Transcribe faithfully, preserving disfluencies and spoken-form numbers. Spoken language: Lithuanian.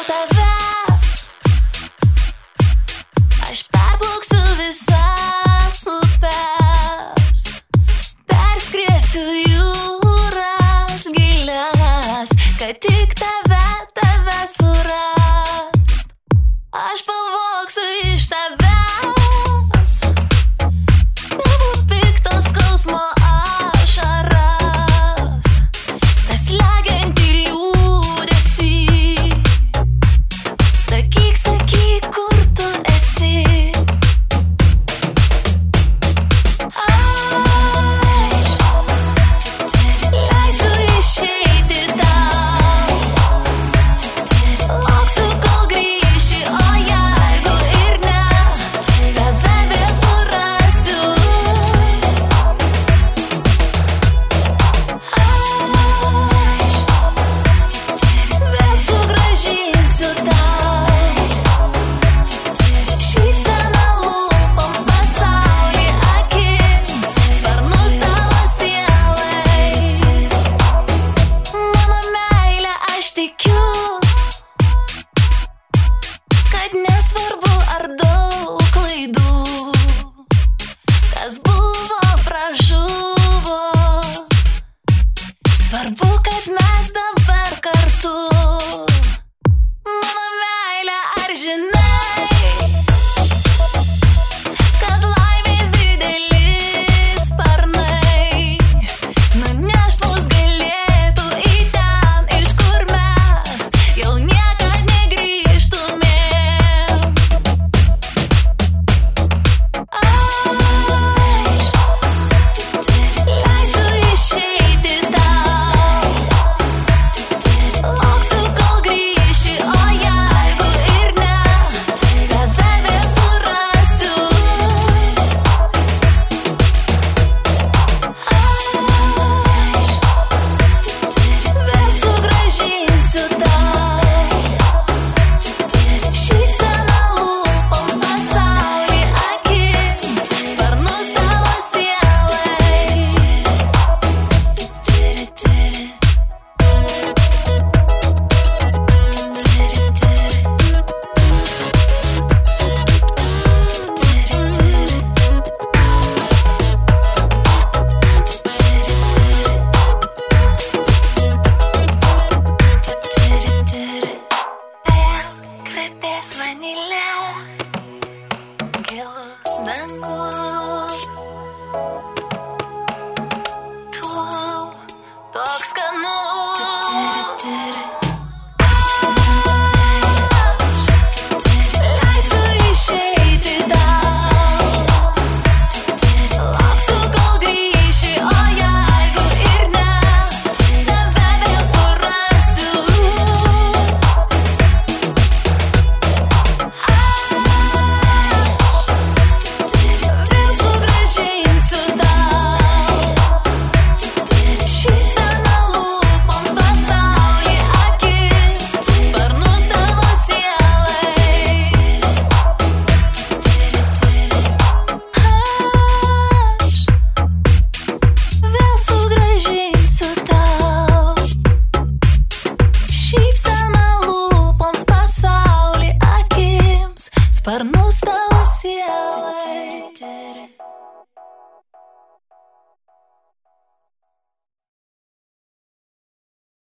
tavęs. Aš perplauksiu visas upes, perskriesiu jūras gilias, kad tik tave, tave surast. Aš pavogsiu iš tavęs tavo piktos skausmo ašaras, tas slegiantį liūdesį. Sakyk, sakyk, kur tu esi. Aš leisiu išeiti tau, lauksiu, kol grįši, o jeigu ir ne, tave vėl surasiu. Vėl sugrąžinsiu tau šypseną lūpoms, pasaulį akims, sparnus tavo sielai. Mano meile, aš tikiu, kad nesvarbu ar daug klaidų, kas buvo, pražuvo. Svarbu, kad mes dabar kartu. Mano meile, ar žinai, kad laimės dideli sparnai nuneš mus galėtų į ten, iš kur mes jau niekad negrįžtumėm. Aš leisiu išeiti tau, lauksiu, kol grįši, o jeigu ir ne, tave vėl surasiu. Vėl sugrąžinsiu tau šypseną lūpoms, pasaulį akims, sparnus tavo sielai. Vėl kvepės vanile, gilus dangus, tu toks skanus. Aš leisiu išeiti tau, lauksiu, kol grįši, o jeigu ir ne, tave vėl surasiu. Vėl sugrąžinsiu tau šypseną lūpoms, pasaulį akis, sparnus tavo sielai. Aš vėl sugrąžinsiu tau šypseną lūpoms, pasaulį akims, sparnus tavo sielai.